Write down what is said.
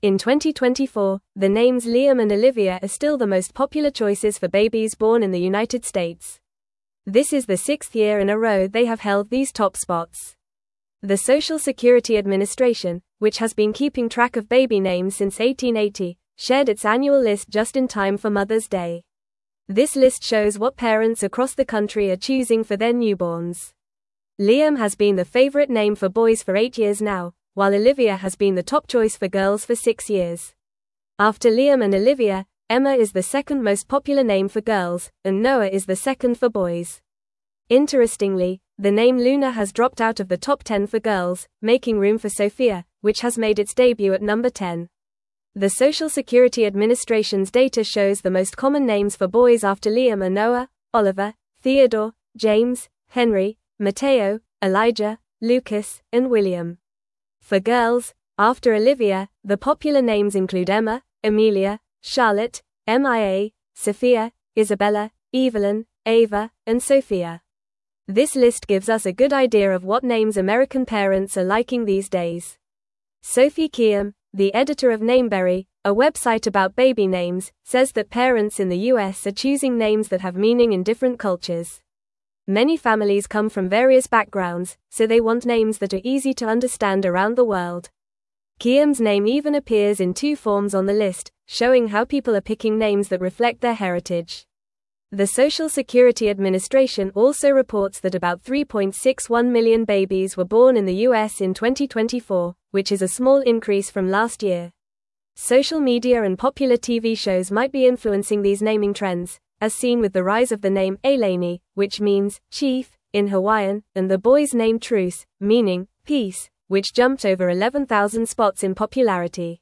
In 2024, the names Liam and Olivia are still the most popular choices for babies born in the United States. This is the 6th year in a row they have held these top spots. The Social Security Administration, which has been keeping track of baby names since 1880, shared its annual list just in time for Mother's Day. This list shows what parents across the country are choosing for their newborns. Liam has been the favorite name for boys for 8 years now, while Olivia has been the top choice for girls for 6 years. After Liam and Olivia, Emma is the second most popular name for girls, and Noah is the second for boys. Interestingly, the name Luna has dropped out of the top 10 for girls, making room for Sophia, which has made its debut at number 10. The Social Security Administration's data shows the most common names for boys after Liam are Noah, Oliver, Theodore, James, Henry, Mateo, Elijah, Lucas, and William. For girls, after Olivia, the popular names include Emma, Amelia, Charlotte, Mia, Sophia, Isabella, Evelyn, Ava, and Sophia. This list gives us a good idea of what names American parents are liking these days. Sophie Kiem, the editor of Nameberry, a website about baby names, says that parents in the US are choosing names that have meaning in different cultures. Many families come from various backgrounds, so they want names that are easy to understand around the world. Kiem's name even appears in 2 forms on the list, showing how people are picking names that reflect their heritage. The Social Security Administration also reports that about 3.61 million babies were born in the US in 2024, which is a small increase from last year. Social media and popular TV shows might be influencing these naming trends, as seen with the rise of the name Eleni, which means chief in Hawaiian, and the boy's name Truce, meaning peace, which jumped over 11,000 spots in popularity.